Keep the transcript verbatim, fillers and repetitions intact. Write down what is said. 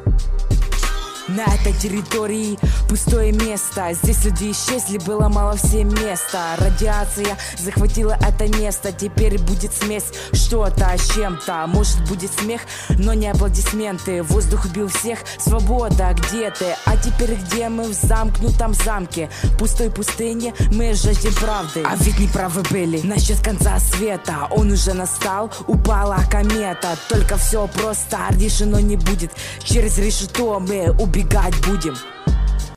На этой территории пустое место. Здесь люди исчезли, было мало всем места. Радиация захватила это место. Теперь будет смесь что-то с чем-то. Может будет смех, но не аплодисменты. Воздух убил всех, свобода, где ты? А теперь где мы? В замкнутом замке, в пустой пустыне мы жаждем правды. А ведь неправы были насчет конца света. Он уже настал, упала комета. Только все просто решено не будет. Через решето мы убегать будем.